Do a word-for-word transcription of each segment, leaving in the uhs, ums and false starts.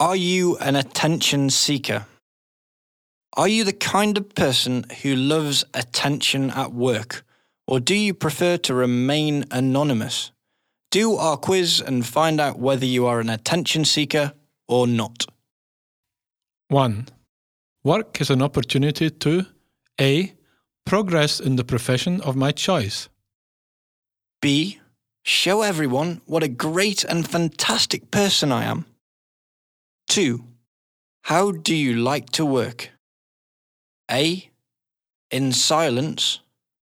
Are you an attention seeker? Are you the kind of person who loves attention at work, or do you prefer to remain anonymous? Do our quiz and find out whether you are an attention seeker or not. one. Work is an opportunity to A. Progress in the profession of my choice. B. Show everyone what a great and fantastic person I am. two. How do you like to work? A. In silence.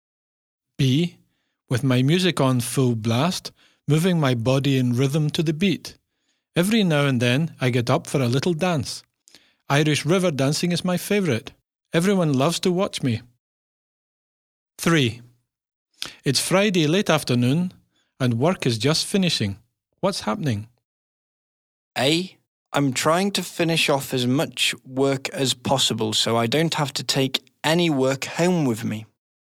B. With my music on full blast, moving my body in rhythm to the beat. Every now and then I get up for a little dance. Irish river dancing is my favourite. Everyone loves to watch me. three. It's Friday late afternoon and work is just finishing. What's happening? A. I'm trying to finish off as much work as possible so I don't have to take any work home with me.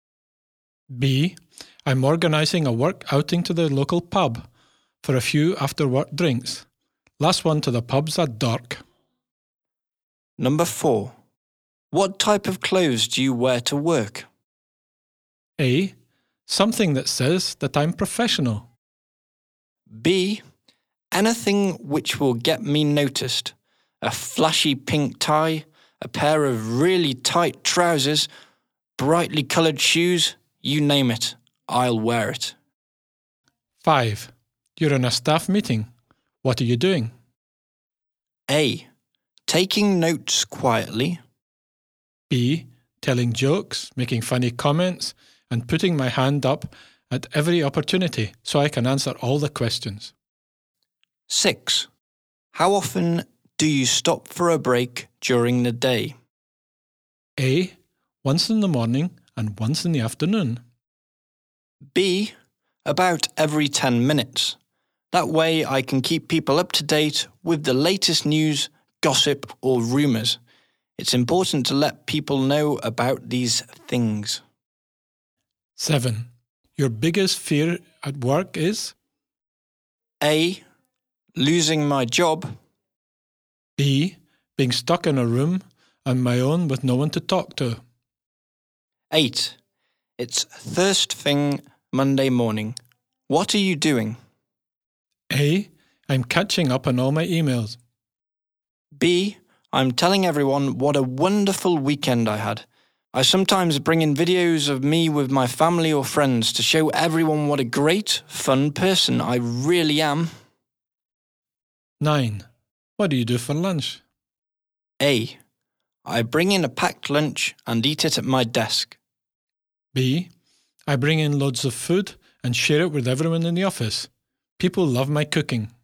B. I'm organising a work outing to the local pub for a few after-work drinks. Last one to the pub's at dark. Number four. What type of clothes do you wear to work? A. Something that says that I'm professional. B. Anything which will get me noticed. A flashy pink tie, a pair of really tight trousers, brightly coloured shoes, you name it, I'll wear it. five. You're in a staff meeting. What are you doing? A. Taking notes quietly. B. Telling jokes, making funny comments, and putting my hand up at every opportunity so I can answer all the questions. six. How often do you stop for a break during the day? A. Once in the morning and once in the afternoon. B. About every ten minutes. That way I can keep people up to date with the latest news, gossip or rumours. It's important to let people know about these things. seven. Your biggest fear at work is? A. Losing my job. B. Being stuck in a room on my own with no one to talk to. eight. It's first thing Monday morning. What are you doing? A. I'm catching up on all my emails. B. I'm telling everyone what a wonderful weekend I had. I sometimes bring in videos of me with my family or friends to show everyone what a great, fun person I really am. nine. What do you do for lunch? A. I bring in a packed lunch and eat it at my desk. B. I bring in loads of food and share it with everyone in the office. People love my cooking.